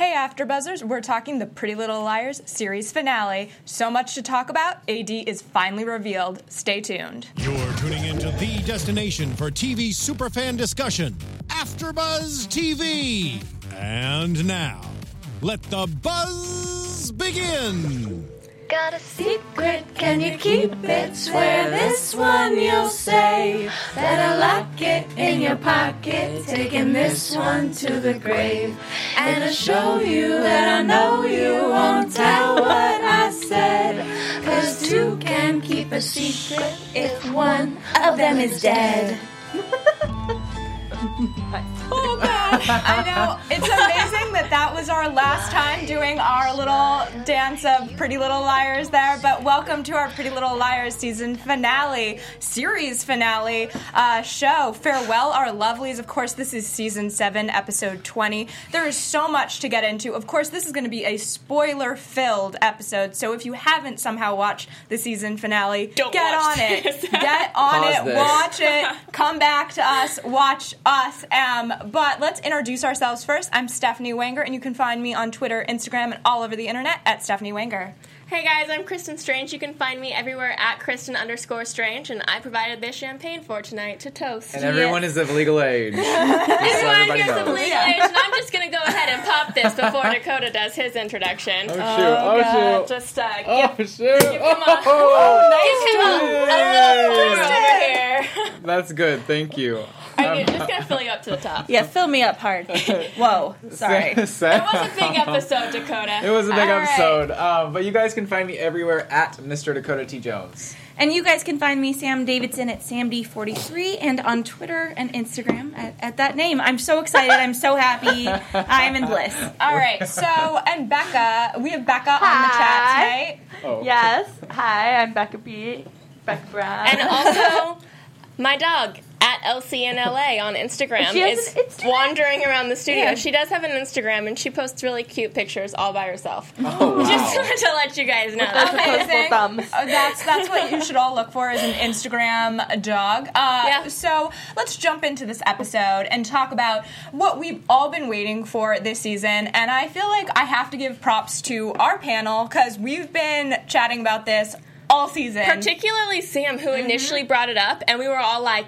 Hey AfterBuzzers, we're talking the Pretty Little Liars series finale. So much to talk about, AD is finally revealed. Stay tuned. You're tuning into the destination for TV superfan discussion, AfterBuzz TV. And now, let the buzz begin. Got a secret, can you keep it? Swear this one you'll say. Better lock it in your pocket, taking this one to the grave. And to show you that I know you won't tell what I said. 'Cause two can keep a secret if one of them is dead. Oh, God. I know. It's amazing that was our last time doing our little dance of Pretty Little Liars there. But welcome to our Pretty Little Liars series finale show. Farewell, our lovelies. Of course, this is season 7, episode 20. There is so much to get into. Of course, this is going to be a spoiler-filled episode. So if you haven't somehow watched the season finale, get on it. Get on it. Watch it. Come back to us. Watch us. But let's introduce ourselves first. I'm Stephanie Wanger, and you can find me on Twitter, Instagram, and all over the internet at Stephanie Wanger. Hey guys, I'm Kristen Strange. You can find me everywhere at Kristen_Strange, and I provided this champagne for tonight to toast. And everyone is of legal age. Everyone is of legal age, and I'm just going to go ahead and pop this before Dakota does his introduction. Oh, shoot. Oh, shoot. Just shoot. give him a little pour over here. That's good, thank you. I'm just going to fill you up to the top. Yeah, fill me up hard. Whoa, sorry. It was a big episode, Dakota. It was a big episode. But you guys can find me everywhere at Mr. Dakota T. Jones. And you guys can find me, Sam Davidson, at SamD43, and on Twitter and Instagram at that name. I'm so excited. I'm so happy. I'm in bliss. All right, and Becca. We have Becca on the chat tonight. Oh. Yes. Hi, I'm Becca B. Becca Brown. And also, my dog, at LCNLA on Instagram, is wandering around the studio. Yeah. She does have an Instagram, and she posts really cute pictures all by herself. Oh, wow. Just wanted to let you guys know. Amazing. That's what you should all look for, is an Instagram dog. So let's jump into this episode and talk about what we've all been waiting for this season. And I feel like I have to give props to our panel, because we've been chatting about this all season. Particularly Sam, who initially brought it up, and we were all like,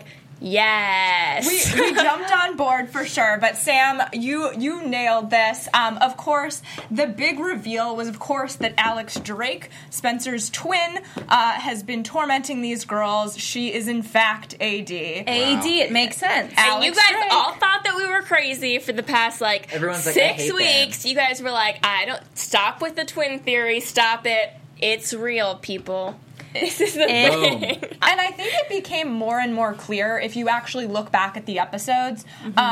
yes. We jumped on board for sure, but Sam, you nailed this. Of course, the big reveal was, of course, that Alex Drake, Spencer's twin, has been tormenting these girls. She is, in fact, AD. AD, it makes sense. And Alex you guys Drake. all thought that we were crazy for the past, Everyone's 6 weeks. You guys were like, stop with the twin theory. Stop it. It's real, people. This is the thing. And I think it became more and more clear if you actually look back at the episodes.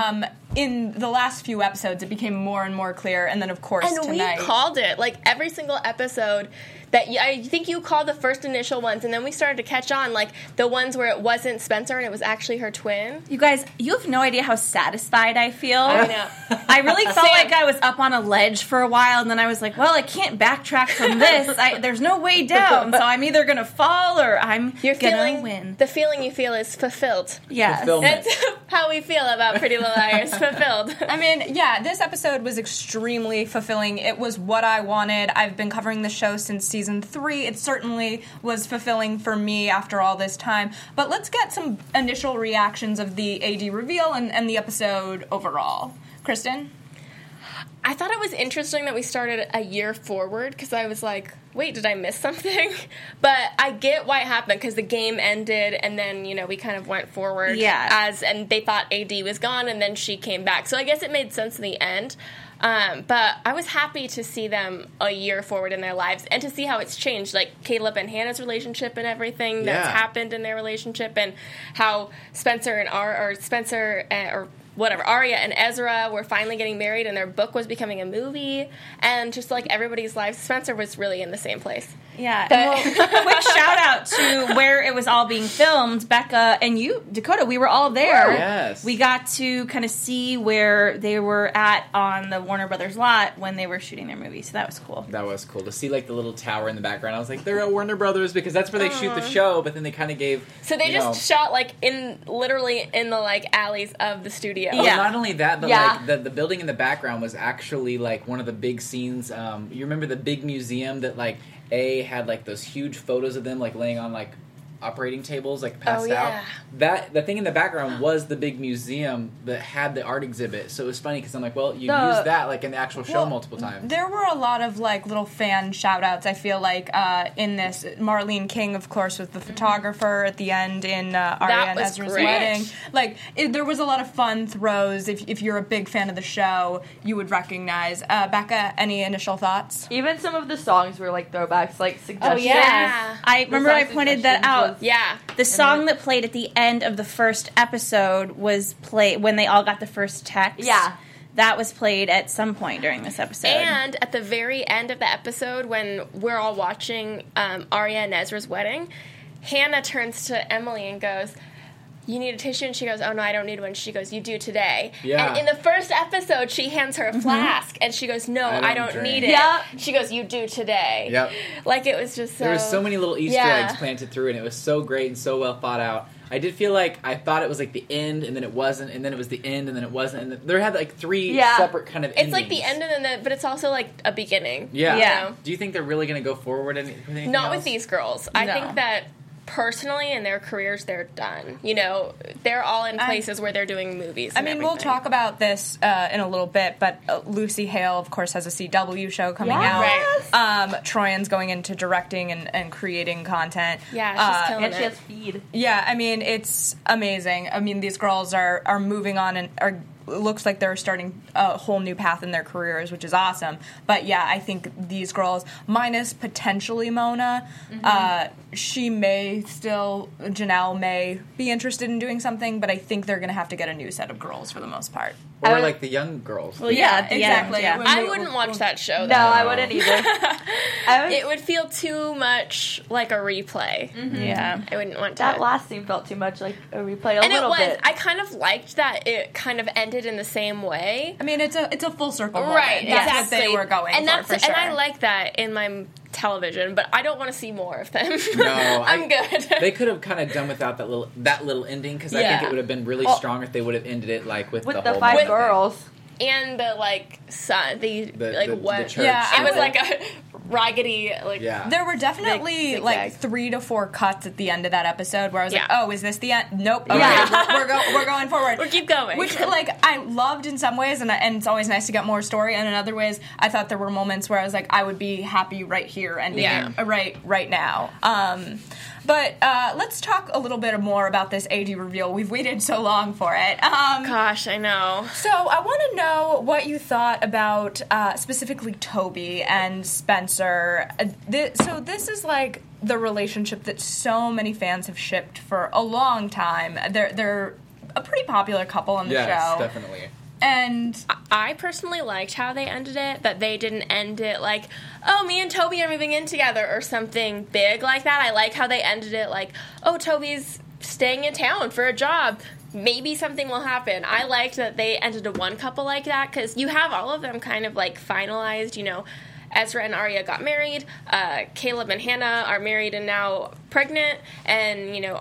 In the last few episodes, it became more and more clear. And then, of course, tonight. We called it. Every single episode that I think you called the first initial ones, and then we started to catch on, the ones where it wasn't Spencer and it was actually her twin. You guys, you have no idea how satisfied I feel. I know. I really felt like I was up on a ledge for a while, and then I was like, well, I can't backtrack from this. There's no way down, so I'm either going to fall or I'm going to win. The feeling you feel is fulfilled. Yes. That's how we feel about Pretty Little Liars. Fulfilled. I mean, this episode was extremely fulfilling. It was what I wanted. I've been covering the show since season 3. It certainly was fulfilling for me after all this time. But let's get some initial reactions of the AD reveal and the episode overall. Kristen? I thought it was interesting that we started a year forward, because I was like, wait, did I miss something? But I get why it happened, because the game ended, and then, we kind of went forward. Yeah. And they thought AD was gone, and then she came back. So I guess it made sense in the end. But I was happy to see them a year forward in their lives, and to see how it's changed, Caleb and Hannah's relationship and everything that's happened in their relationship, and how Spencer and Arya and Ezra were finally getting married, and their book was becoming a movie, and just everybody's lives, Spencer was really in the same place. Yeah. Quick shout out to where it was all being filmed. Becca and you, Dakota, we were all there. Yes. We got to kind of see where they were at on the Warner Brothers lot when they were shooting their movie, so that was cool. That was cool to see the little tower in the background. I was like, they're at Warner Brothers, because that's where they shoot the show, but then they kind of gave. So they just shot literally in the alleys of the studio. studio. Yeah. Well, not only that, but Yeah. like the building in the background was actually like one of the big scenes. You remember the big museum that like had like those huge photos of them like laying on like operating tables like passed out. That the thing in the background was the big museum that had the art exhibit. So it was funny because I'm like, well, you used that like in the actual show multiple times. There were a lot of like little fan shout outs, I feel like, in this. Marlene King, of course, was the photographer at the end in Aria and was Ezra's great. wedding. Like, there was a lot of fun throws. If you're a big fan of the show, you would recognize. Becca, any initial thoughts? Even some of the songs were like throwbacks, like suggestions. I remember I pointed that out. Yeah. The song that played at the end of the first episode was played when they all got the first text. Yeah. That was played at some point during this episode. And at the very end of the episode, when we're all watching Aria and Ezra's wedding, Hannah turns to Emily and goes, "You need a tissue?" And she goes, "Oh, no, I don't need one." She goes, "You do today." Yeah. And in the first episode, she hands her a flask, and she goes, "No, I don't drink." need it." Yeah. She goes, "You do today." Yep. Like, it was just so... There was so many little Easter Yeah. eggs planted through it, and it was so great and so well thought out. I did feel like I thought it was like the end, and then it wasn't, and then it was the end, and then it wasn't, and there had like three separate kind of endings. It's like the end and then but it's also like a beginning. Yeah. You know? Do you think they're really going to go forward with anything Not else? with these girls. I No. think that personally in their careers they're done. You know, they're all in places where they're doing movies. I mean, we'll talk about this in a little bit, but Lucy Hale, of course, has a CW show coming out. Right. Troyan's going into directing and creating content. Yeah, she's killing And she it. has Feed. Yeah, I mean, it's amazing. I mean, these girls are moving on and are looks like they're starting a whole new path in their careers, which is awesome. But yeah, I think these girls, minus potentially Mona, she may still, Janelle may be interested in doing something, but I think they're going to have to get a new set of girls for the most part. Or like the young girls. Well, yeah, at the exactly. end, When I we- wouldn't watch that show, No, though. I wouldn't either. It would feel too much like a replay. Yeah. I wouldn't want to. That last scene felt too much like a replay. A and it little was. bit. I kind of liked that it kind of ended in the same way. I mean, it's a full circle moment. Right, That's exactly. what they were going and for sure. And I like that in my television, but I don't want to see more of them. No, I'm good. They could have kind of done without that little ending because I think Yeah. it would have been really strong if they would have ended it like with the the whole 5 Mona thing. girls. And the son, the church. Yeah, it was like a raggedy Yeah. There were definitely Zigzag. like 3 to 4 cuts at the end of that episode where I was like, Yeah. "Oh, is this the end?" Nope. Okay, Yeah. we're going forward. We'll keep going. Which like I loved in some ways, and it's always nice to get more story. And in other ways, I thought there were moments where I was like, I would be happy right here, ending it right now. But let's talk a little bit more about this AD reveal. We've waited so long for it. Gosh, I know. So I want to know what you thought about specifically Toby and Spencer. So this is like the relationship that so many fans have shipped for a long time. They're a pretty popular couple on the Yes, show. definitely. And I personally liked how they ended it, that they didn't end it like, oh, me and Toby are moving in together or something big like that. I like how they ended it like, oh, Toby's staying in town for a job. Maybe something will happen. I liked that they ended a one couple like that because you have all of them kind of like finalized, you know. Ezra and Aria got married. Caleb and Hannah are married and now pregnant. And, you know,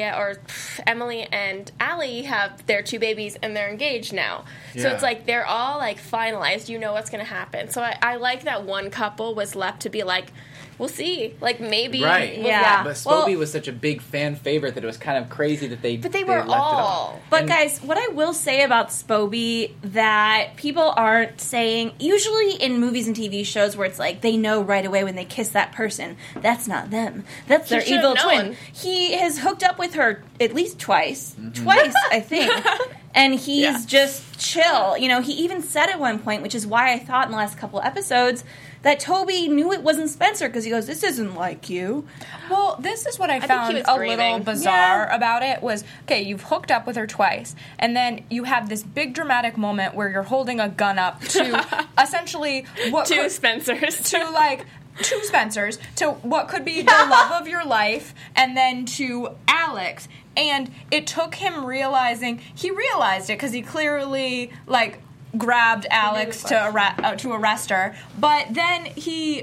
Emily and Allie have their 2 babies and they're engaged now. So Yeah. it's like they're all, like, finalized. You know what's going to happen. So I like that one couple was left to be like, we'll see. Like, maybe. Right. Yeah. But Spoby was such a big fan favorite that it was kind of crazy that they But they were left it off. all. But guys, what I will say about Spoby that people aren't saying, usually in movies and TV shows where it's like they know right away when they kiss that person, that's not them. That's their should've evil known. twin. He has hooked up with her at least twice. Twice, I think. And he's just chill. You know, he even said at one point, which is why I thought in the last couple episodes, that Toby knew it wasn't Spencer because he goes, this isn't like you. well, this is what I think found he was a grieving. little bizarre about it was, okay, you've hooked up with her twice, and then you have this big dramatic moment where you're holding a gun up to essentially what Two could- Spencers. to like 2 Spencers, to what could be the love of your life, and then to Alex. And it took him realizing, he realized it because he clearly like grabbed Alex to arrest her, but then he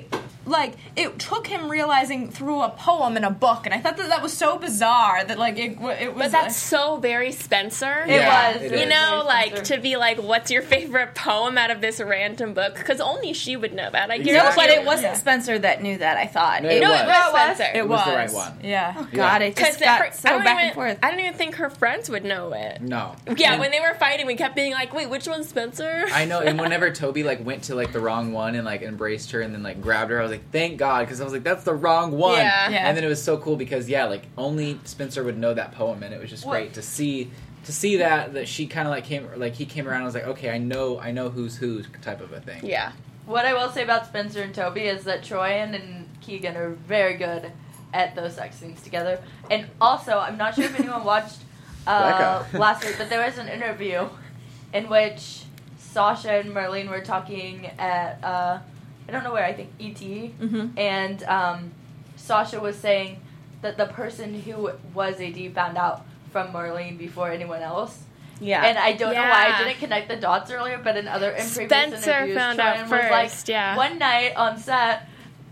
like, it took him realizing through a poem in a book, and I thought that was so bizarre that, like, it was... But that's so very Spencer. It was. You know, like, to be like, what's your favorite poem out of this random book? Because only she would know that. I Exactly. No, but it wasn't Spencer that knew that, I thought. No, it was Spencer. It was the right one. Yeah. Oh, God, it just got so back and forth. I don't even think her friends would know it. No. Yeah, And when they were fighting, we kept being like, wait, which one's Spencer? I know, and whenever Toby, like, went to, like, the wrong one and, like, embraced her and then, like, grabbed her, I was like, thank God, because I was like, that's the wrong one. Yeah. And then it was so cool because, yeah, like, only Spencer would know that poem, and it was just great to see that she kind of, like, he came around and was like, okay, I know who's who type of a thing. Yeah. What I will say about Spencer and Toby is that Troyan and Keegan are very good at those sex scenes together. And also, I'm not sure if anyone watched last week, but there was an interview in which Sasha and Marlene were talking at, I don't know where, I think E.T. Mm-hmm. And Sasha was saying that the person who was AD found out from Marlene before anyone else. Yeah. And I don't know why I didn't connect the dots earlier, but in previous Spencer interviews, found Troyan out was like, first, yeah. one night on set,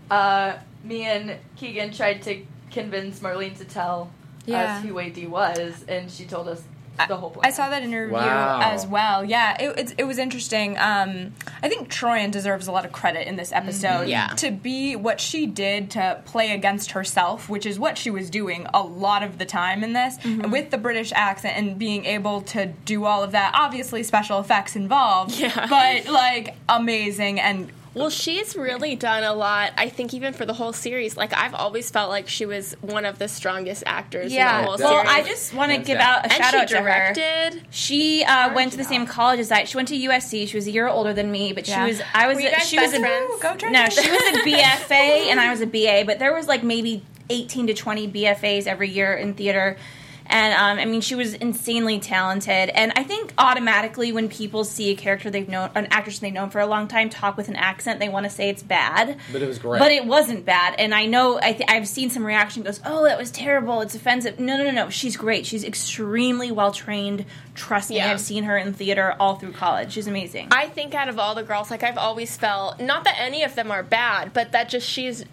me and Keegan tried to convince Marlene to tell us who AD was, and she told us the whole plan. I saw that interview as well. Yeah, it was interesting. I think Troyan deserves a lot of credit in this episode. Yeah. To be what she did to play against herself, which is what she was doing a lot of the time in this, with the British accent and being able to do all of that. Obviously, special effects involved, but, like, amazing and... Well, she's really done a lot, I think, even for the whole series. Like, I've always felt like she was one of the strongest actors in the whole series. Well, I just want to give out a shout out to her. And she directed. She went to the same college as I. She went to USC. She was a year older than me, but she was Were you guys she was best friends? Go Trent. No, she was a BFA and I was a BA, but there was like maybe 18 to 20 BFAs every year in theater. And, I mean, she was insanely talented. And I think automatically when people see a character they've known, an actress they've known for a long time, talk with an accent, they want to say it's bad. But it was great. But it wasn't bad. And I know, I've seen some reaction goes, oh, that was terrible. It's offensive. No. She's great. She's extremely well-trained. Trust me, I've seen her in theater all through college. She's amazing. I think out of all the girls, like, I've always felt, not that any of them are bad, but that just she's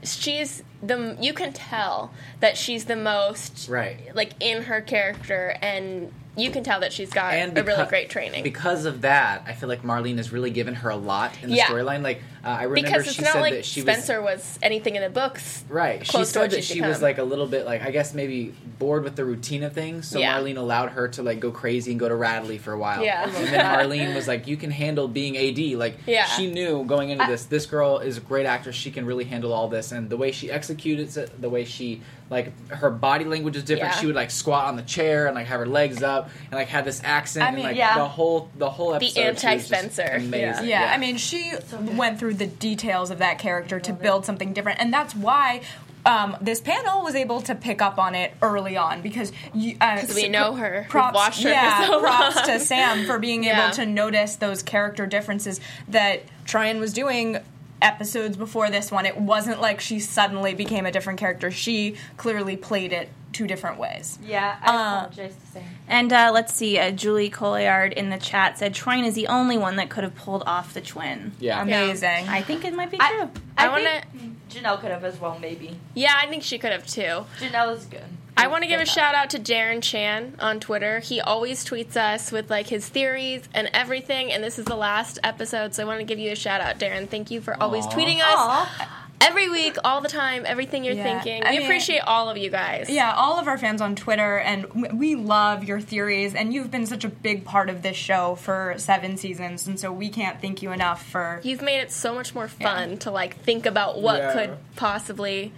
you can tell that she's the most, like, in her character, and you can tell that she's got a really great training. Because of that, I feel like Marlene has really given her a lot in the storyline. Like, I remember she said like that she Spencer was anything in the books. Right. She said that she was, like, a little bit, like, I guess maybe bored with the routine of things, so Marlene allowed her to, like, go crazy and go to Radley for a while. Yeah. And then Marlene was like, you can handle being AD. Like, she knew going into this girl is a great actress, she can really handle all this, and the way she executes it, the way she, like, her body language is different. She would, like, squat on the chair and, like, have her legs up and, like, have this accent. I mean, and, like, the whole episode. The anti-Spencer. Amazing. Yeah, I mean, she went through the details of that character to build something different, and that's why this panel was able to pick up on it early on because we know her. Props, we've watched her for so props long. to Sam for being able to notice those character differences that Troyan was doing episodes before this one. It wasn't like she suddenly became a different character. She clearly played it two different ways. Yeah, I apologize to Sam. And let's see, Julie Colliard in the chat said Troyan is the only one that could have pulled off the twin. Yeah. Amazing. I think it might be true. I think Janelle could have as well, maybe. Yeah, I think she could have too. Janelle is good. I want to give a shout out to Darren Chan on Twitter. He always tweets us with, like, his theories and everything, and this is the last episode, so I want to give you a shout out, Darren. Thank you for always tweeting us every week, all the time, everything you're thinking. We appreciate all of you guys. Yeah, all of our fans on Twitter, and we love your theories, and you've been such a big part of this show for 7 seasons, and so we can't thank you enough for... You've made it so much more fun to, like, think about what could possibly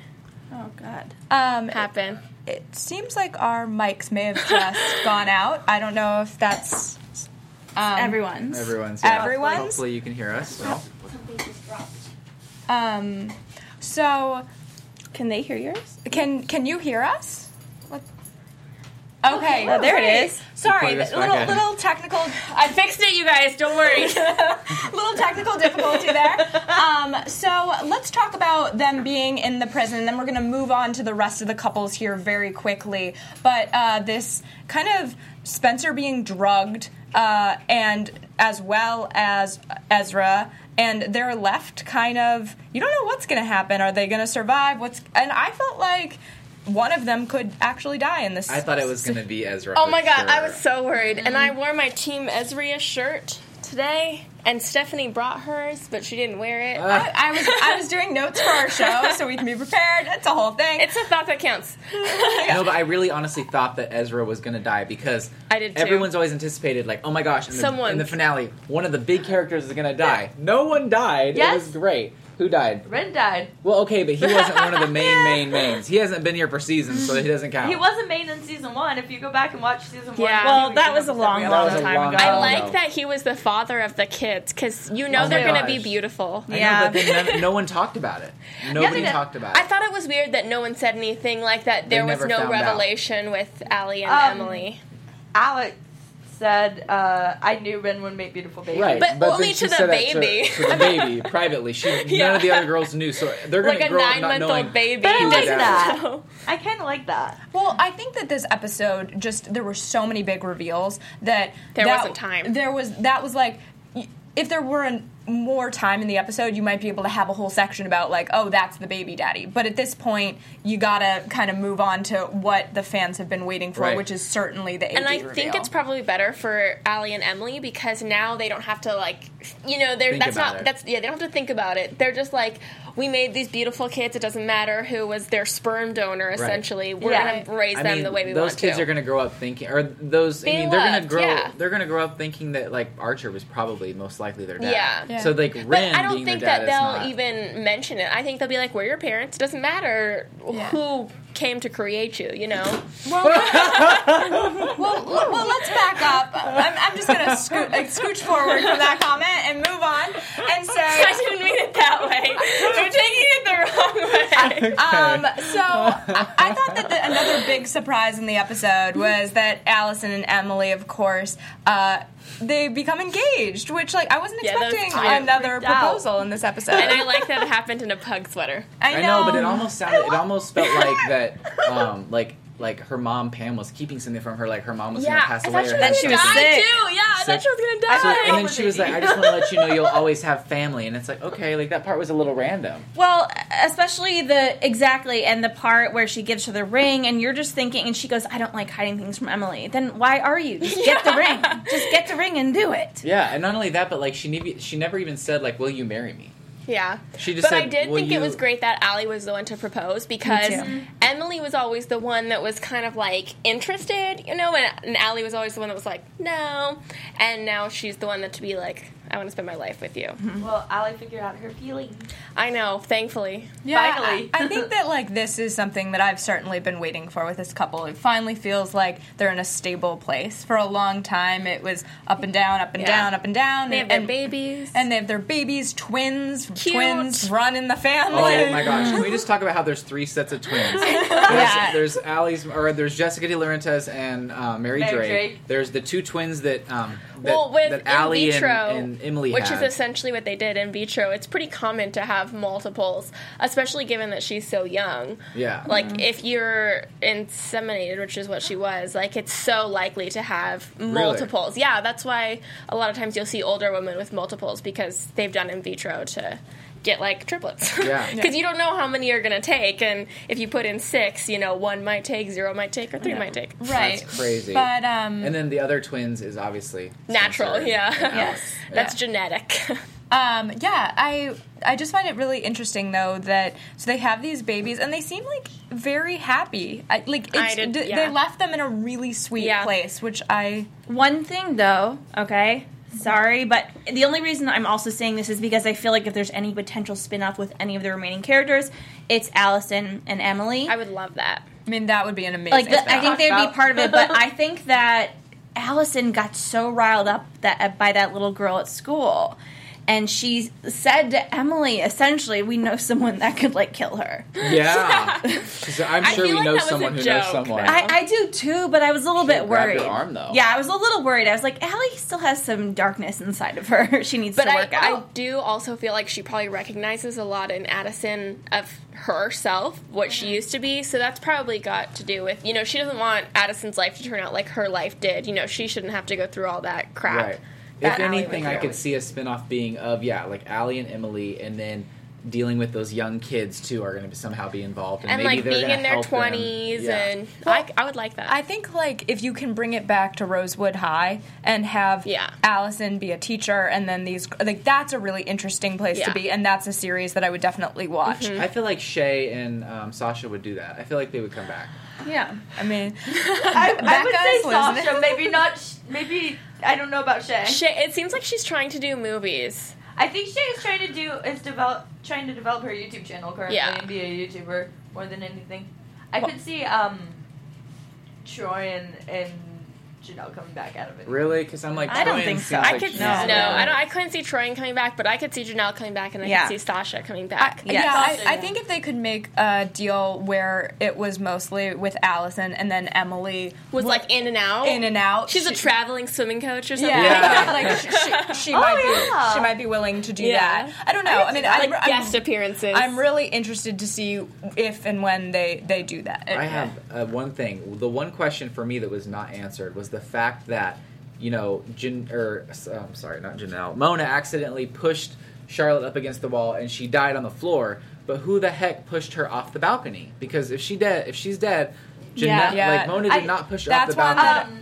happen. It seems like our mics may have just gone out. I don't know if that's... Everyone's. Everyone's? Hopefully you can hear us. So. Something just dropped. So... Can they hear yours? Can you hear us? Okay, there it is. Sorry, Plug us little back in. little technical. I fixed it, you guys. Don't worry. Little technical difficulty there. So let's talk about them being in the prison, and then we're going to move on to the rest of the couples here very quickly. But this kind of Spencer being drugged, and as well as Ezra and they're left kind of, you don't know what's going to happen. Are they going to survive? And I felt like one of them could actually die in this. I thought it was going to be Ezra. Oh my god, sure. I was so worried. And I wore my Team Ezria shirt today, and Stephanie brought hers, but she didn't wear it. I was doing notes for our show, so we can be prepared. It's a whole thing. It's a thought that counts. No, but I really honestly thought that Ezra was going to die because I did too. Everyone's always anticipated, like, oh my gosh, in the finale, one of the big characters is going to die. No one died. Yes. It was great. Who died? Ren died. Well, okay, but he wasn't one of the mains. He hasn't been here for seasons, so he doesn't count. He wasn't main in season 1. If you go back and watch season 1, Yeah. Well, that was a long That was a time long ago. time I ago. like that he was the father of the kids, because you know Oh they're my going to be gosh. beautiful. I Yeah. know, but then no one talked about it. Nobody did. talked about it. I thought it was weird that no one said anything like that. There They was never no found out. revelation with Allie and Emily. Alex said, I knew Ren would make beautiful babies. Right, But then only she to the said that baby. To the baby privately. None of the other girls knew, so they're going Like to a grow up not 9-month-old knowing. baby. But I like Exactly. that. I kind of like that. Well, I think that this episode there were so many big reveals that There wasn't time. That was like, if there were more time in the episode, you might be able to have a whole section about like, oh, that's the baby daddy. But at this point, you gotta kind of move on to what the fans have been waiting for, Right. which is certainly the AD And I reveal. think it's probably better for Allie and Emily because now they don't have to they don't have to think about it. They're just like, we made these beautiful kids. It doesn't matter who was their sperm donor. Essentially, we're Yeah. gonna raise them the way we those want to. kids are going to grow up thinking, or those. Being they're going to loved, grow. yeah. They're going to grow up thinking that like Archer was probably most likely their dad. Yeah. So like But Ren I don't being think their that dad they'll is not. even mention it. I think they'll be like, "We're your parents. It doesn't matter who came to create you." You know. Well, let's back up. I'm just going to scooch forward from that comment and move on and say... I didn't mean it that way. You're taking it the wrong way. So I thought that another big surprise in the episode was that Allison and Emily, of course, they become engaged, which like I wasn't Yeah, that was expecting cute. another Freaked out. proposal in this episode. And I like that it happened in a pug sweater. I know, but it almost sounded. It almost felt like that. Like her mom Pam was keeping something from her. Like her mom was going to pass away. or Then she was die sick. too. Yeah, I thought she was gonna die. So, and then she was like, "I just want to let you know you'll always have family." And it's like, okay, like that part was a little random. Well, especially and the part where she gives her the ring, and you're just thinking, and she goes, "I don't like hiding things from Emily." Then why are you? Just get the ring. Just get the ring and do it. Yeah, and not only that, but like she never even said like, "Will you marry me?" Yeah. She just But I said, did "Will think it you-" was great that Allie was the one to propose because Me too. Emily was always the one that was kind of like interested, you know, and Allie was always the one that was like, no. And now she's the one that to be like, I want to spend my life with you. Well, Allie figured out her feelings. I know, thankfully. Yeah, Finally. I think that like this is something that I've certainly been waiting for with this couple. It finally feels like they're in a stable place. For a long time, it was up and down, up and Yeah. down, up and down. They have their babies. And they have their babies, twins Cute. run in the family. Oh my gosh! Can we just talk about how there's 3 sets of twins? Yeah. There's there's Jessica De Laurentiis and Mary Mary Drake. Drake. There's the 2 twins that with that in Allie vitro, and Emily which had. is essentially what they did in vitro. It's pretty common to have multiples, especially given that she's so young. Yeah. Like if you're inseminated, which is what she was, like it's so likely to have multiples. Yeah, that's why a lot of times you'll see older women with multiples because they've done in vitro to get like triplets. Yeah. Because you don't know how many you're going to take, and if you put in 6, 1 might take, 0 might take, or 3 might take. Right. That's crazy. But and then the other twins is obviously Natural, Spencer yeah. and Alex. That's genetic. I just find it really interesting though that so they have these babies and they seem like very happy. They left them in a really sweet place, which I. One thing though, okay, sorry, but the only reason I'm also saying this is because I feel like if there's any potential spin-off with any of the remaining characters, it's Allison and Emily. I would love that. I mean, that would be an amazing. I think they'd be part of it, but I think that Allison got so riled up by that little girl at school. And she said to Emily, essentially, we know someone that could, kill her. Yeah. She said, I'm sure feel we like know that was someone a who joke. knows someone. I do, too, but I was a little bit grabbed worried. your arm, though. Yeah, I was a little worried. I was like, Allie still has some darkness inside of her. She needs to work I out. do also feel like she probably recognizes a lot in Addison of herself, what she used to be. So that's probably got to do with, she doesn't want Addison's life to turn out like her life did. She shouldn't have to go through all that crap. Right. If anything, I could see a spinoff being of like Allie and Emily, and then dealing with those young kids too are going to somehow be involved, and maybe like they're being in their 20s, and I would like that. I think like if you can bring it back to Rosewood High and have Allison be a teacher, and then these like that's a really interesting place to be, and that's a series that I would definitely watch. I feel like Shay and Sasha would do that. I feel like they would come back. Yeah, I mean, I would say Sasha, maybe not. Maybe I don't know about Shay. It seems like she's trying to do movies. I think Shay is trying to develop her YouTube channel currently and be a YouTuber more than anything. I could see Troy and Janelle coming back out of it. Really? Because I'm like, I don't think so. I could I couldn't see Troy coming back, but I could see Janelle coming back, and I could see Sasha coming back. I think if they could make a deal where it was mostly with Allison and then Emily was like in and out. She's a traveling swimming coach or something. Like she might be willing to do that. I don't know. I mean, like guest appearances. I'm really interested to see if and when they do that. I have one thing. The one question for me that was not answered was the fact that, Mona accidentally pushed Charlotte up against the wall and she died on the floor. But who the heck pushed her off the balcony? Because if she's dead, like Mona did not push her off the balcony.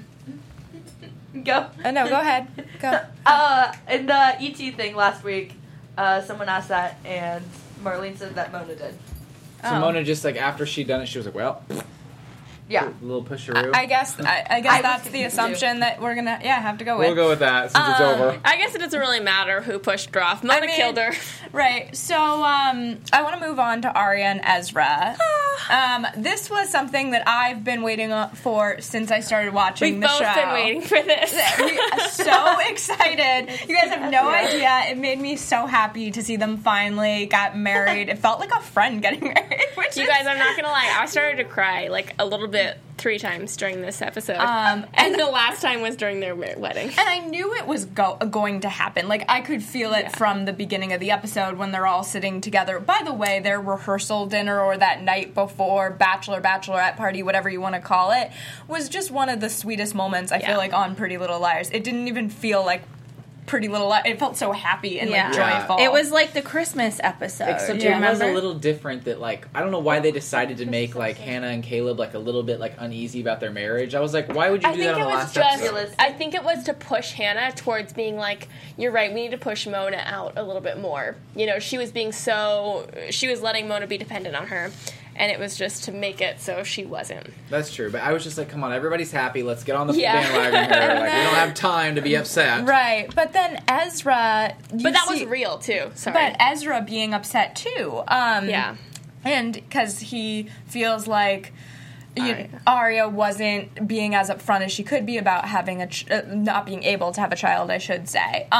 Go. No, go ahead. Go. In the ET thing last week, someone asked that, and Marlene said that Mona did. So Mona just like after she'd done it, she was like, well. Yeah, a little pusheroo. I guess that's the assumption that we're gonna have to go with. We'll go with that since it's over. I guess it doesn't really matter who pushed her off. Mona killed her. Right. So I want to move on to Arya and Ezra. This was something that I've been waiting for since I started watching the show. We've both been waiting for this. So excited. You guys have no idea. It made me so happy to see them finally got married. It felt like a friend getting married. You guys, I'm not gonna lie, I started to cry like a little bit 3 times during this episode, and the last time was during their wedding. And I knew it was going to happen. Like I could feel it from the beginning of the episode when they're all sitting together. By the way, their rehearsal dinner or that night before bachelorette party, whatever you want to call it, was just one of the sweetest moments. I feel like on Pretty Little Liars. It didn't even feel like Pretty Little Liars. It felt so happy and like joyful. It was like the Christmas episode. Except it was a little different. That like I don't know why they decided to make like Hannah and Caleb like a little bit like uneasy about their marriage. I was like, why would you do that on the last episode? I think it was to push Hannah towards being like, you're right, we need to push Mona out a little bit more. She was letting Mona be dependent on her. And it was just to make it so she wasn't. That's true. But I was just like, come on, everybody's happy. Let's get on the bandwagon here. Like, we don't have time to be upset. Right. But then Ezra... But that was real, too. Sorry. But Ezra being upset, too. And because he feels like... Arya wasn't being as upfront as she could be about having not being able to have a child, I should say.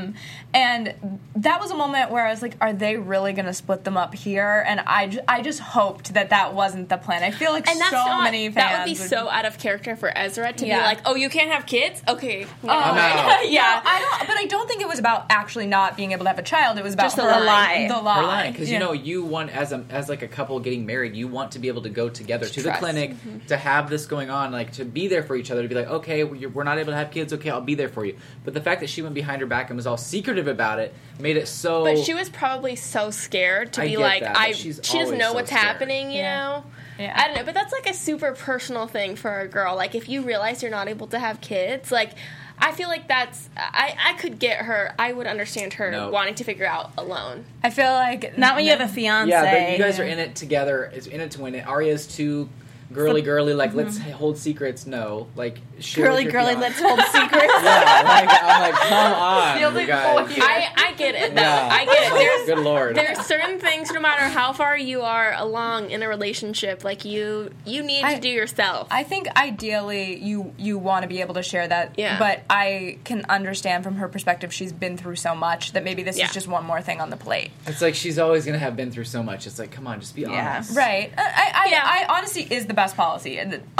And that was a moment where I was like, are they really going to split them up here? And I just hoped that wasn't the plan. I feel like many fans... That would be so out of character for Ezra to be like, oh, you can't have kids? Okay. I'm out. But I don't think it was about actually not being able to have a child. It was about just the lie. The lie. Her line. Because, you want, as like a couple getting married, you want to be able to go together to the clinic, to have this going on, like to be there for each other, to be like, okay, we're not able to have kids, okay, I'll be there for you. But the fact that she went behind her back and was all secretive about it made it so... But she was probably so scared to be like, she doesn't know what's happening, you know? Yeah. I don't know, but that's like a super personal thing for a girl. Like, if you realize you're not able to have kids, like... I feel like that's... I could get her... I would understand her wanting to figure out alone. I feel like... Not when you have a fiancé. Yeah, but you guys are in it together. It's in it to win it. Arya's too... girly, like, let's hold secrets. No. Like, girly, let's hold secrets. I'm like, come on, you guys. I get it, though. Yeah. I get it. Good Lord. There's certain things, no matter how far you are along in a relationship, like, you need to do yourself. I think, ideally, you want to be able to share that. Yeah. But I can understand from her perspective, she's been through so much that maybe this is just one more thing on the plate. It's like, she's always going to have been through so much. It's like, come on, just be honest. Right. I honestly is the best policy,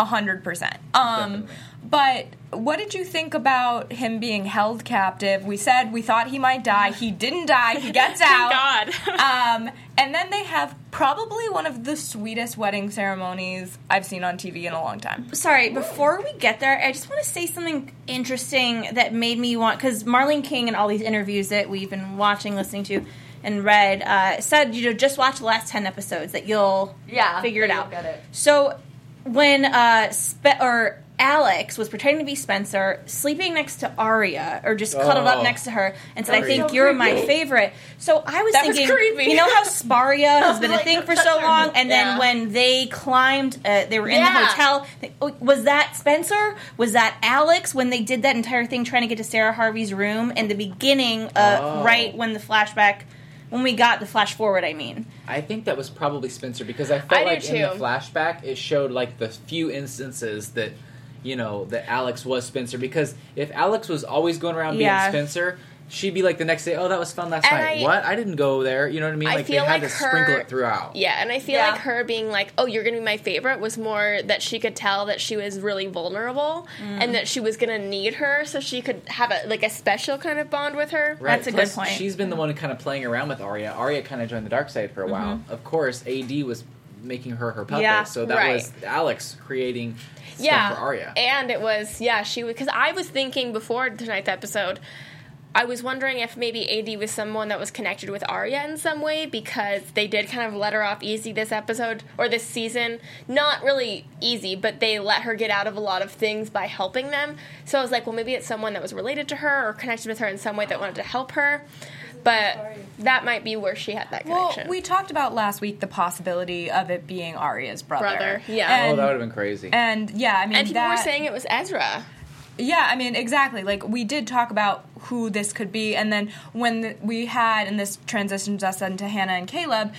100%. But what did you think about him being held captive? We said we thought he might die. He didn't die. He gets out. Thank God. And then they have probably one of the sweetest wedding ceremonies I've seen on TV in a long time. Sorry, before we get there, I just want to say something interesting that made me want, because Marlene King in all these interviews that we've been watching, listening to, and read, said, just watch the last 10 episodes that you'll figure it out. Get it. So when Alex was pretending to be Spencer, sleeping next to Arya, or just cuddled up next to her, and said, I think you're my favorite. So I was thinking, you know how Sparia has been a thing for so long, and then when they climbed, they were in the hotel, was that Spencer? Was that Alex when they did that entire thing trying to get to Sarah Harvey's room in the beginning, right when the flashback, when we got the flash forward, I mean. I think that was probably Spencer, because I felt like in the flashback it showed like the few instances that that Alex was Spencer, because if Alex was always going around being Spencer, she'd be like the next day, oh, that was fun last night. What? I didn't go there. You know what I mean? Like, they had to sprinkle it throughout. Yeah, and I feel like her being like, oh, you're going to be my favorite, was more that she could tell that she was really vulnerable and that she was going to need her so she could have a special kind of bond with her. Right. That's a good point. She's been the one kind of playing around with Arya. Arya kind of joined the dark side for a while. Of course, AD was making her puppet, so that was Alex creating stuff for Arya. And it was, she was, because I was thinking before tonight's episode, I was wondering if maybe AD was someone that was connected with Arya in some way, because they did kind of let her off easy this episode, or this season. Not really easy, but they let her get out of a lot of things by helping them. So I was like, well, maybe it's someone that was related to her or connected with her in some way that wanted to help her. But that might be where she had that connection. Well, we talked about last week the possibility of it being Arya's brother. Yeah. And, that would have been crazy. And, and people were saying it was Ezra. Yeah, I mean, exactly. Like, we did talk about who this could be, and then when we had, and this transitions us into Hannah and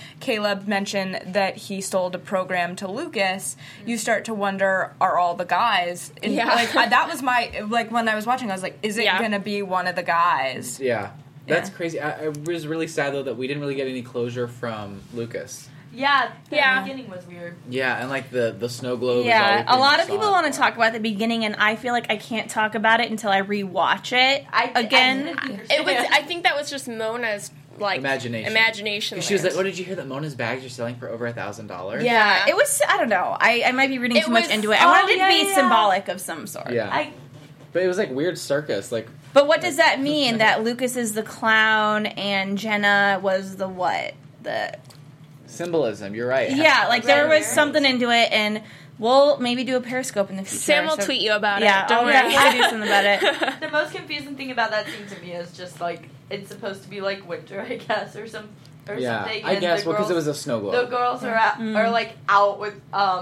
Caleb mentioned that he sold a program to Lucas. You start to wonder, are all the guys? And, that was my, when I was watching, I was like, is it going to be one of the guys? Yeah. That's crazy. I was really sad, though, that we didn't really get any closure from Lucas. Yeah, the beginning was weird. Yeah, and the snow globe. Yeah, a lot of people want to talk about the beginning, and I feel like I can't talk about it until I rewatch it again. I think that was just Mona's imagination. She was like, "Oh, did you hear that Mona's bags are selling for over $1,000?" Yeah, it was. I don't know. I might be reading too much into it. I wanted it to be symbolic of some sort. Yeah, but it was like weird circus, like. But what does that mean? That Lucas is the clown and Jenna was the what? The symbolism. You're right. Yeah, there was something into it, and we'll maybe do a Periscope in the future. Sam will tweet you about it. Don't worry. I'll do something about it. The most confusing thing about that scene to me is just it's supposed to be winter, I guess, or something. I guess because it was a snow globe. The girls are out with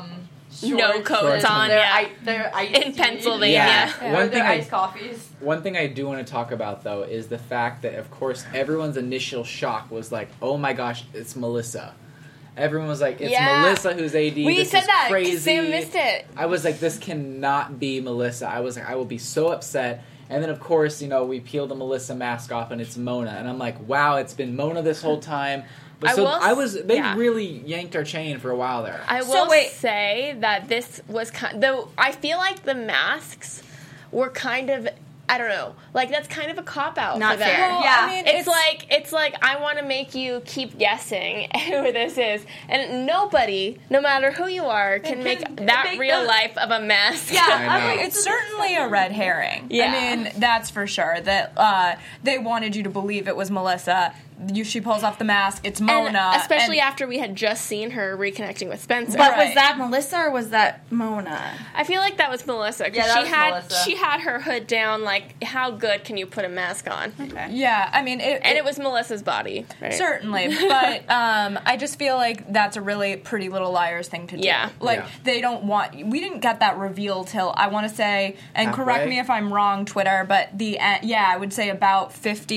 no coats on, they're in Pennsylvania. Iced coffees. One thing I do want to talk about, though, is the fact that, of course, everyone's initial shock was like, oh my gosh, it's Melissa. Everyone was like, it's Melissa who's AD. We said that. Crazy. Sam missed it. I was like, this cannot be Melissa. I was like, I will be so upset. And then, of course, we peel the Melissa mask off, and it's Mona. And I'm like, wow, it's been Mona this whole time. But they really yanked our chain for a while there. I will say that this was though I feel like the masks were kind of, I don't know, that's kind of a cop-out Not for them. fair. Well, yeah. I mean, it's like I want to make you keep guessing who this is, and nobody, no matter who you are, can make that real life of a mask. Yeah, I mean, it's certainly a red herring. Yeah. I mean, that's for sure. That they wanted you to believe it was Melissa. She pulls off the mask. It's Mona, and especially after we had just seen her reconnecting with Spencer. But was that Melissa or was that Mona? I feel like that was Melissa because she had her hood down. Like, how good can you put a mask on? Okay. Yeah, I mean, it was Melissa's body, right? Certainly, but I just feel like that's a really Pretty Little Liars thing to do. Yeah, they don't want. We didn't get that reveal till I want to say, and correct me if I'm wrong, Twitter, but I would say about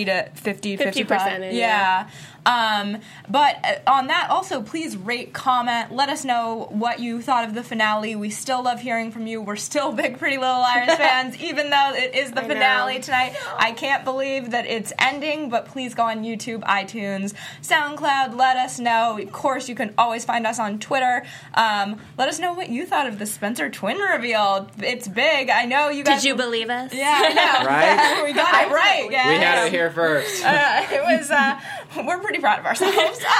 50%. Yeah. But on that, also, please rate, comment, let us know what you thought of the finale. We still love hearing from you. We're still big Pretty Little Liars fans, even though it is the finale tonight. I can't believe that it's ending, but please go on YouTube, iTunes, SoundCloud, let us know. Of course, you can always find us on Twitter. Let us know what you thought of the Spencer twin reveal. It's big. I know you guys... Did you believe us? Yeah, I know. Right? We got it right. We had it here first. It was we're pretty proud of ourselves.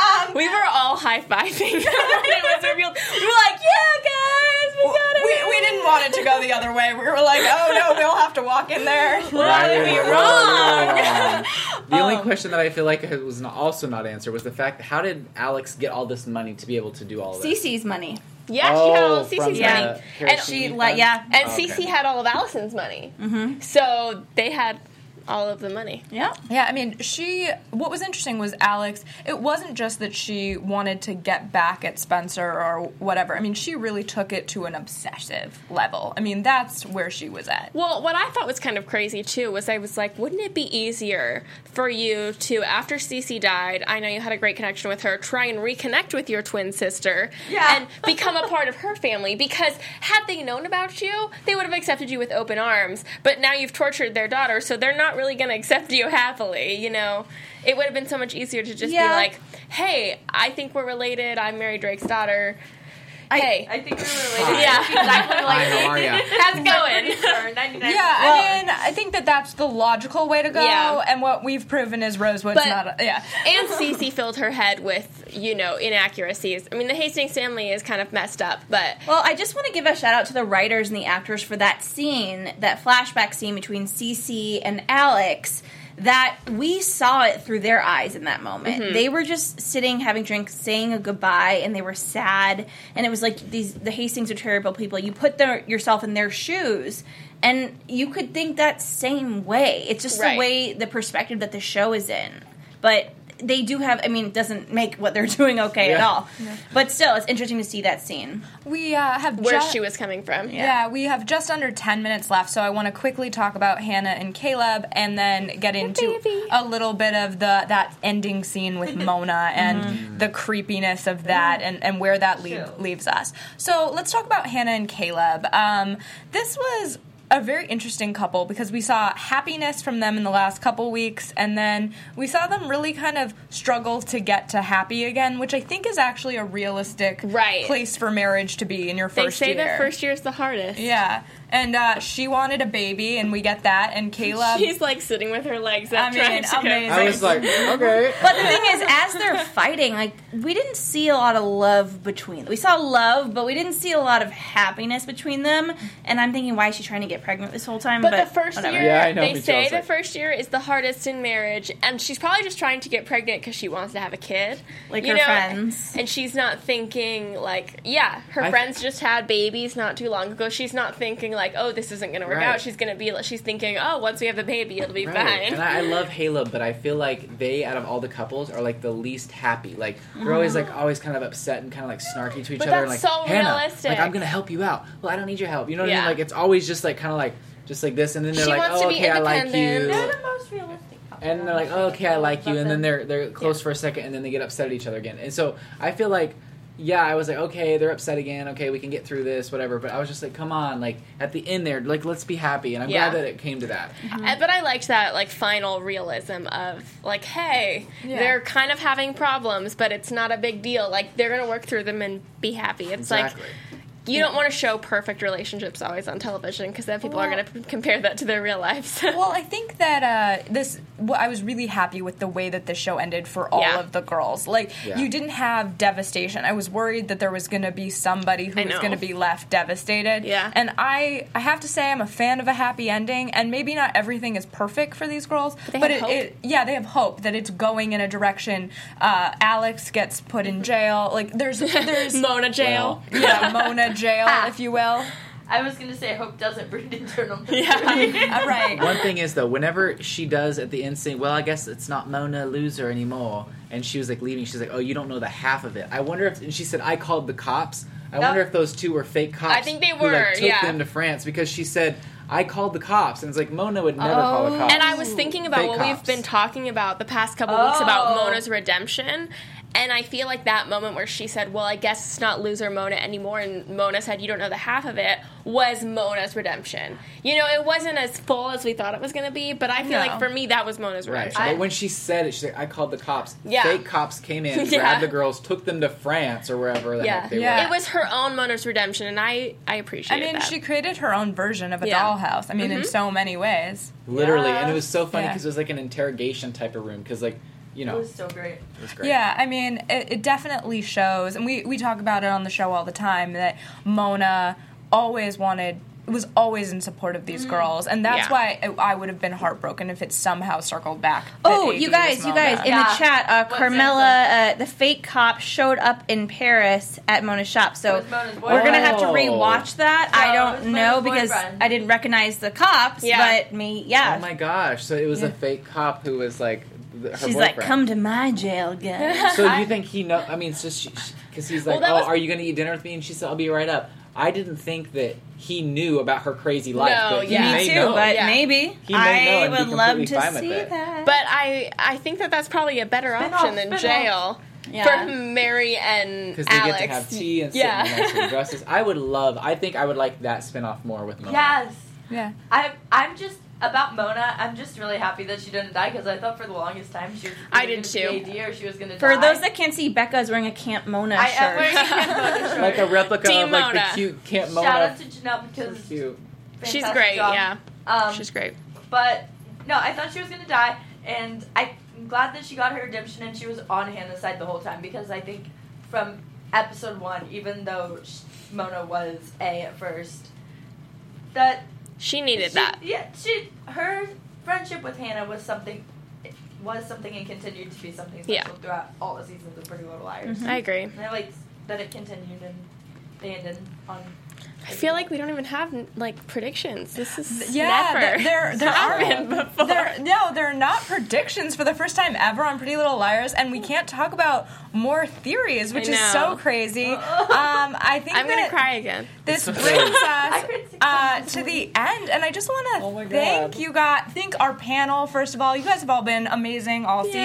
We were all high-fiving when it was revealed. We were like, yeah, guys, we got it. We didn't want it to go the other way. We were like, oh no, we'll have to walk in there. Right. Be wrong. The only question that I feel like was also not answered was the fact, how did Alex get all this money to be able to do all of that? Cece's money. Yeah, she had all of from Cece's the money. And She fund? yeah. And Okay. Cece had all of Allison's money. Mm-hmm. So they had all of the money. Yeah. Yeah, I mean, what was interesting was Alex, it wasn't just that she wanted to get back at Spencer or whatever. I mean, she really took it to an obsessive level. I mean, that's where she was at. Well, what I thought was kind of crazy, too, was I was like, wouldn't it be easier for you to, after Cece died, I know you had a great connection with her, try and reconnect with your twin sister and become a part of her family? Because had they known about you, they would have accepted you with open arms. But now you've tortured their daughter, so they're not really going to accept you happily, you know? It would have been so much easier to just be like, hey, I think we're related, I'm Mary Drake's daughter. Hey. I think we're related. Yeah. Exactly like Hi, how are ya? How's it going? Sure, 99. Yeah, I mean, I think that's the logical way to go, Yeah. and what we've proven is Rosewood's But- not yeah. And Cece filled her head with, you know, inaccuracies. I mean, the Hastings family is kind of messed up, but... Well, I just want to give a shout out to the writers and the actors for that scene, that flashback scene between Cece and Alex, that we saw it through their eyes in that moment. Mm-hmm. They were just sitting, having drinks, saying a goodbye, and they were sad. And it was like the Hastings are terrible people. You put yourself in their shoes, and you could think that same way. It's just Right. the way, the perspective that the show is in. But they do have, I mean, it doesn't make what they're doing okay at Yeah. all. But still, it's interesting to see that scene. We have Where she was coming from. Yeah, we have just under 10 minutes left, so I want to quickly talk about Hannah and Caleb and then get into a little bit of that ending scene with Mona and the creepiness of that and where that leaves us. So let's talk about Hannah and Caleb. This was a very interesting couple because we saw happiness from them in the last couple weeks, and then we saw them really kind of struggle to get to happy again, which I think is actually a realistic place for marriage to be in your first year. They say that first year is the hardest. Yeah. And she wanted a baby, and we get that. And Caleb... She's, like, sitting with her legs up trying to amazing. I was like, okay. But the thing is, as they're fighting, like, we didn't see a lot of love between them. We saw love, but we didn't see a lot of happiness between them. And I'm thinking, why is she trying to get pregnant this whole time? But the first whatever. year, Yeah, I know, they me too. I say was the like- first year is the hardest in marriage, and she's probably just trying to get pregnant because she wants to have a kid. Like you her know? friends. And she's not thinking, like, yeah, her friends just had babies not too long ago. She's not thinking, like, oh, this isn't going to work Right. out. She's thinking, oh, once we have the baby, it'll be Right. fine. And I love Caleb, but I feel like they, out of all the couples, are like the least happy. Like they're always like always kind of upset and kind of like snarky to each But other. that's Like so Hannah, realistic. like I'm gonna help you out. Well, I don't need your help. You know what I Yeah. mean? Like it's always just like kind of like just like this, and then they're She like, wants oh, to be okay, I like independent. you. They're the most realistic couple. And they're like, oh, okay, I like you. And then Love they're close for a second, and then they get upset at each other again. And so I feel like, yeah, I was like, okay, they're upset again. Okay, we can get through this, whatever. But I was just like, come on, like at the end there, like let's be happy. And I'm Yeah. glad that it came to that. But I liked that, like, final realism of, like, hey, they're kind of having problems, but it's not a big deal. Like, they're going to work through them and be happy. It's Exactly. like, you don't want to show perfect relationships always on television because then people are going to compare that to their real lives. Well, I think that I was really happy with the way that the show ended for all Yeah. of the girls. Like, Yeah. you didn't have devastation. I was worried that there was going to be somebody who I was know. going to be left devastated. Yeah. And I have to say I'm a fan of a happy ending, and maybe not everything is perfect for these girls, they but have hope. they have hope that it's going in a direction. Alex gets put in jail. Like, there's Mona jail. Mona jail, if you will. I was going to say, hope doesn't breed eternal Yeah. misery. Right. One thing is though, whenever she does at the end say, well, I guess it's not Mona loser anymore, and she was like leaving, she's like, oh, you don't know the half of it. I wonder if, and she said, I called the cops. I wonder if those two were fake cops. I think they who, were, like, took yeah. them to France because she said, I called the cops, and it's like Mona would never call the cops. And I was thinking about Fake what cops. we've been talking about the past couple weeks about Mona's redemption. And I feel like that moment where she said, well, I guess it's not loser Mona anymore, and Mona said, you don't know the half of it, was Mona's redemption. You know, it wasn't as full as we thought it was going to be, but I feel like for me, that was Mona's Right. redemption. But when she said it, she's like, I called the cops. Yeah. Fake cops came in, Yeah. grabbed the girls, took them to France or wherever the heck they Yeah. It was her own Mona's redemption, and I appreciate I mean, that. she created her own version of a Yeah. dollhouse. I mean, in so many ways. were. Literally. And it was so funny Yeah. because it was like an interrogation type of room because, like, you know. It was so great. It was great. Yeah, I mean, it definitely shows, and we talk about it on the show all the time, that Mona was always in support of these girls, and that's why I would have been heartbroken if it somehow circled back. Oh, you guys, in the chat, Carmela, the fake cop, showed up in Paris at Mona's shop, so we're going to have to rewatch that. So I don't know, because I didn't recognize the cops, but Oh my gosh, so it was a fake cop who was like her She's boyfriend. like, come to my jail, guys. So you think he know? I mean, so because he's like, are you going to eat dinner with me? And she said, I'll be right up. I didn't think that he knew about her crazy life. No, but he yeah. may Me too, know. but maybe. He may know I and be would love completely to fine with see it. that. But I think that's probably a better option than jail for Mary and Because they Alex. get to have tea and sit in nice dresses. I think I would like that spinoff more with Mona. Yes. Yeah. I'm just about Mona. I'm just really happy that she didn't die because I thought for the longest time she was going to be AD or she was going to die. For those that can't see, Becca is wearing a Camp Mona I shirt. am wearing a Camp Mona shirt. Like a replica Team of like Mona. the cute Camp Mona. Shout out to Janelle because So cute. She's fantastic great, job. She's great. But no, I thought she was going to die, and I'm glad that she got her redemption and she was on Hannah's side the whole time because I think from episode 1, even though Mona was A at first, that She needed that. Yeah, her friendship with Hannah was something and continued to be something special throughout all the seasons of Pretty Little Liars. I agree. And I liked that it continued and they ended on. I feel like we don't even have like predictions. This is Yeah, never there happened are before. there are not predictions for the first time ever on Pretty Little Liars, and we can't talk about more theories, which is so crazy. I think I'm gonna cry again. This brings us to the end, and I just want to thank our panel. First of all, you guys have all been amazing all season,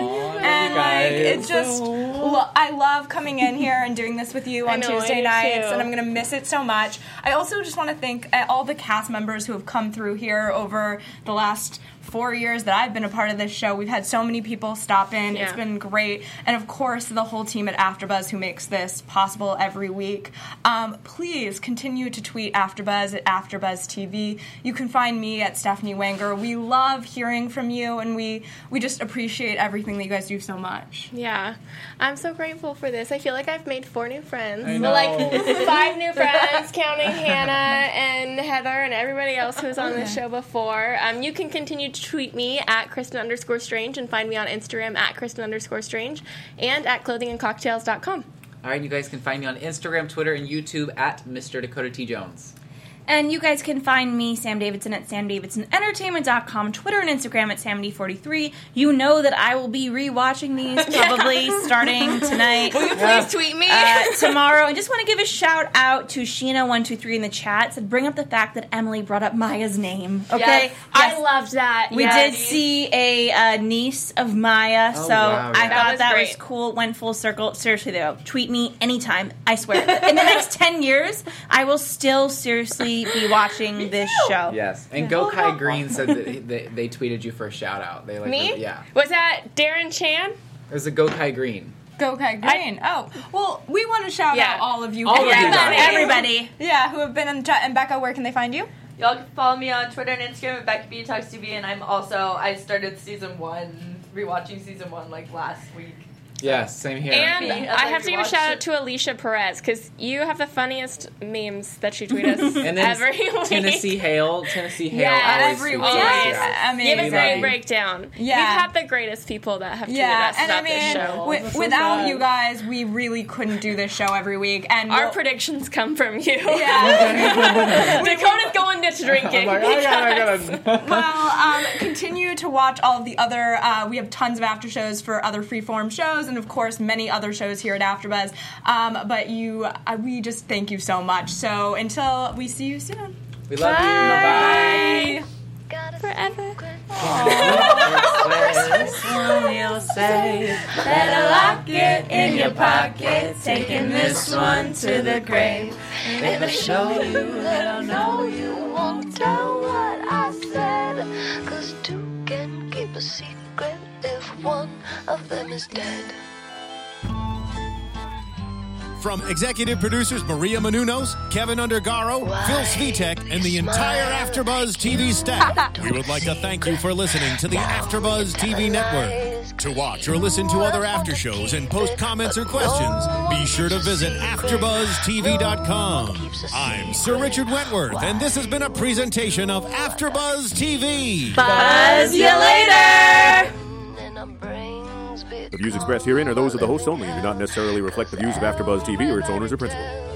and like it's just I love coming in here and doing this with you on Tuesday nights, and I'm gonna miss it so much. I also just want to thank all the cast members who have come through here over the last 4 years that I've been a part of this show. We've had so many people stop in. It's been great. And of course, the whole team at AfterBuzz who makes this possible every week. Please continue to tweet AfterBuzz at AfterBuzzTV. You can find me at Stephanie Wanger. We love hearing from you, and we just appreciate everything that you guys do so much. Yeah. I'm so grateful for this. I feel like I've made 4 new friends. I know. Like 5 new friends, counting Hannah and Heather and everybody else who was on this show before. You can continue to tweet me at Kristen_Strange and find me on Instagram at Kristen_Strange and at clothingendcocktails.com. All right, you guys can find me on Instagram, Twitter, and YouTube at Mr. Dakota T. Jones. And you guys can find me, Sam Davidson, at SamDavidsonEntertainment.com, Twitter and Instagram at SamD43. You know that I will be rewatching these probably starting tonight. Will you please tweet me? Tomorrow. I just want to give a shout out to Sheena123 in the chat. Said bring up the fact that Emily brought up Maya's name. Okay, Yes. I loved that. we did see a niece of Maya, so wow, I yeah. thought was that great. was cool. Went full circle. Seriously though, tweet me anytime. I swear. In the next 10 years, I will still seriously be watching this show. Yes, and Go Kai Green said that they tweeted you for a shout out. They Me? Yeah, Was that Darren Chan? it was a Go Kai Green. Go Kai Green. Well, we want to shout out all of you. All of you guys. Everybody. Yeah, who have been in the chat. And Becca, where can they find you? Y'all can follow me on Twitter and Instagram at Becky B Talks TV, and I started season 1, rewatching season 1 like last week. Yes, same here. And Me, I have to give a shout out to Alicia Perez because you have the funniest memes that she tweets us and then every week. Tennessee Hale Yeah, always every tweets week. us, Yes. yeah. Amazing. Give a great breakdown. Yeah. We've had the greatest people that have tweeted us and about this show. without you guys, we really couldn't do this show every week. And Our predictions come from you. yeah. Dakota's going to drinking. I'm like, I gotta. Well, continue to watch all of the other. We have tons of after shows for other freeform shows, and of course many other shows here at AfterBuzz. But we just thank you so much. So until we see you soon. We love you. Bye. Forever. You'll say, better lock it in your pocket, taking this one to the grave. If I show you that I know you won't tell what I said, 'cause two can keep a secret if one of them is dead. From executive producers Maria Menounos, Kevin Undergaro, Phil Svitek, and the entire AfterBuzz TV staff, we would like to thank you for listening to the AfterBuzz TV network. To watch or listen to other after shows and post comments or questions, be sure to visit AfterBuzzTV.com. I'm Sir Richard Wentworth, and this has been a presentation of AfterBuzz TV. Buzz you later! The views expressed herein are those of the hosts only and do not necessarily reflect the views of AfterBuzz TV or its owners or principals.